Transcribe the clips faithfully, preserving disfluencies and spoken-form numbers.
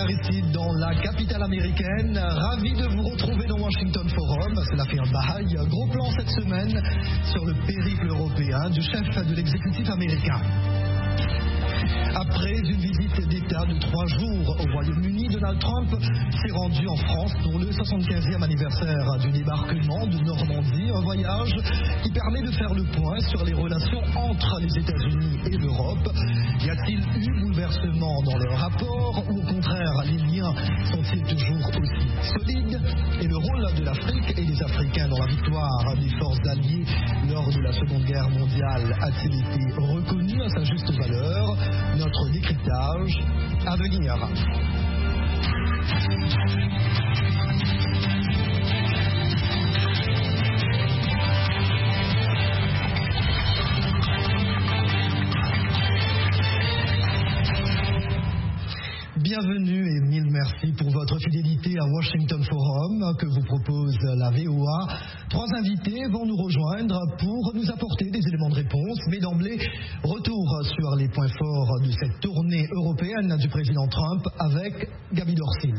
Aristide dans la capitale américaine. Ravi de vous retrouver dans Washington Forum. Cela fait un bail. Gros plan cette semaine sur le périple européen du chef de l'exécutif américain. Après une visite d'État de trois jours au Royaume-Uni, Donald Trump s'est rendu en France pour le soixante-quinzième anniversaire du débarquement de Normandie, un voyage qui permet de faire le point sur les relations entre les États-Unis et l'Europe. Y a-t-il eu bouleversement dans leur rapport ou au contraire les liens sont-ils toujours aussi solides? Et le rôle de l'Afrique et des Africains dans la victoire des forces alliées lors de la Seconde Guerre mondiale a-t-il été reconnu à sa juste valeur? Notre décryptage à venir. Bienvenue et mille merci pour votre fidélité à Washington Forum que vous propose la V O A. Trois invités vont nous rejoindre pour nous apporter des éléments de réponse. Mais d'emblée, retour sur les points forts de cette tournée européenne du président Trump avec Gaby Dorsil.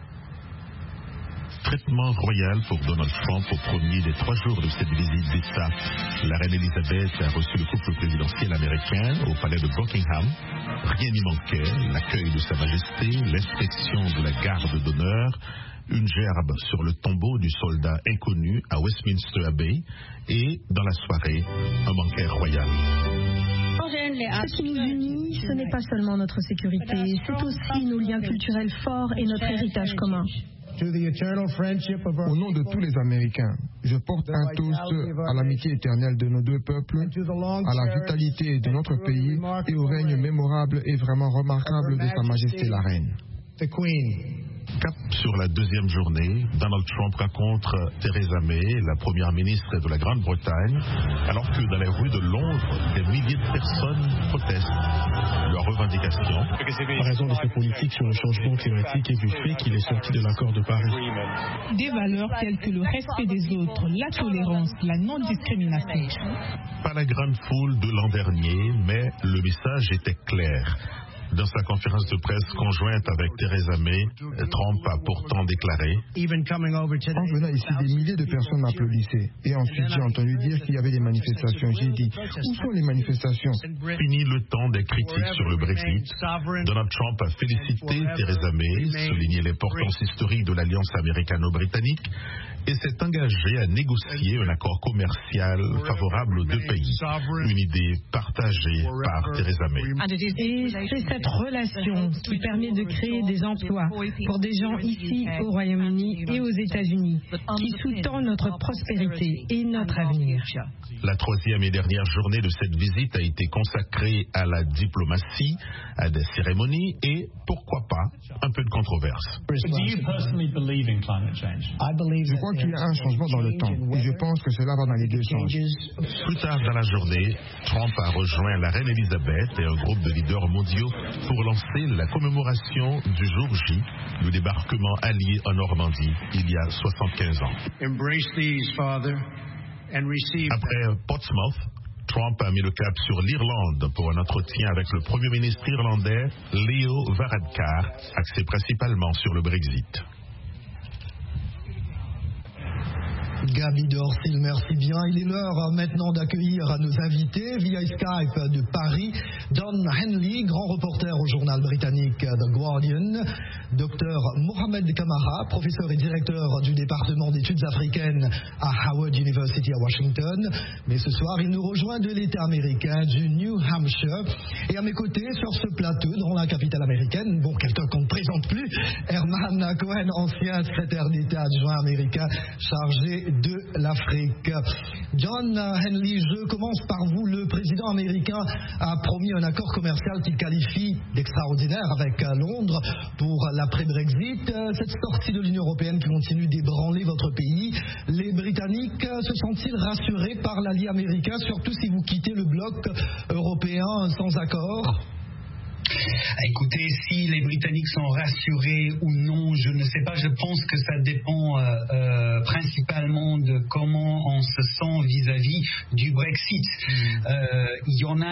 Traitement royal pour Donald Trump au premier des trois jours de cette visite d'État. La reine Elisabeth a reçu le couple présidentiel américain au palais de Buckingham. Rien n'y manquait, l'accueil de Sa Majesté, l'inspection de la garde d'honneur, une gerbe sur le tombeau du soldat inconnu à Westminster Abbey et, dans la soirée, un banquet royal. Ce qui nous unit, ce n'est pas seulement notre sécurité, c'est aussi nos liens culturels forts et notre héritage commun. Au nom de tous les Américains, je porte un toast à l'amitié éternelle de nos deux peuples, à la vitalité de notre pays et au règne mémorable et vraiment remarquable de Sa Majesté la Reine. Cap sur la deuxième journée, Donald Trump rencontre Theresa May, la première ministre de la Grande-Bretagne, alors que dans les rues de Londres, des milliers de personnes protestent leurs revendications. En raison de ses politiques sur le changement climatique et du fait qu'il est sorti de l'accord de Paris. Des valeurs telles que le respect des autres, la tolérance, la non-discrimination. Pas la grande foule de l'an dernier, mais le message était clair. Dans sa conférence de presse conjointe avec Theresa May, Trump a pourtant déclaré « En venant ici, des milliers de personnes m'applaudissaient. Et ensuite, j'ai entendu dire qu'il y avait des manifestations. J'ai dit, où sont les manifestations ?» Fini le temps des critiques sur le Brexit. Donald Trump a félicité Theresa May, souligné l'importance historique de l'alliance américano-britannique et s'est engagé à négocier un accord commercial favorable aux deux pays. Une idée partagée par Theresa May. Et c'est cette relation qui permet de créer des emplois pour des gens ici au Royaume-Uni et aux États-Unis, qui sous-tend notre prospérité et notre avenir. La troisième et dernière journée de cette visite a été consacrée à la diplomatie, à des cérémonies et, pourquoi pas, un peu de controverse. Je crois qu'il y a un changement dans le temps et je pense que cela va dans les deux sens. Plus tard dans la journée, Trump a rejoint la reine Elisabeth et un groupe de leaders mondiaux pour lancer la commémoration du jour J, le débarquement allié en Normandie il y a soixante-quinze ans. Après Portsmouth, Trump a mis le cap sur l'Irlande pour un entretien avec le Premier ministre irlandais Leo Varadkar, axé principalement sur le Brexit. Gaby Dorsil, merci bien. Il est l'heure maintenant d'accueillir nos invités via Skype de Paris. Don Henley, grand reporter au journal britannique The Guardian. Docteur Mohamed Kamara, professeur et directeur du département d'études africaines à Howard University à Washington. Mais ce soir, il nous rejoint de l'État américain du New Hampshire. Et à mes côtés, sur ce plateau, dans la capitale américaine, bon, quelqu'un qu'on ne présente plus, Herman Cohen, ancien secrétaire d'État adjoint américain chargé de l'Afrique. John Henley, je commence par vous. Le président américain a promis un accord commercial qu'il qualifie d'extraordinaire avec Londres pour l'après-Brexit. Cette sortie de l'Union européenne qui continue d'ébranler votre pays, les Britanniques se sentent-ils rassurés par l'allié américain, surtout si vous quittez le bloc européen sans accord ? Écoutez, si les Britanniques sont rassurés ou non, je ne sais pas. Je pense que ça dépend euh, euh, principalement de comment on se sent vis-à-vis du Brexit. Il mmh. euh, y en a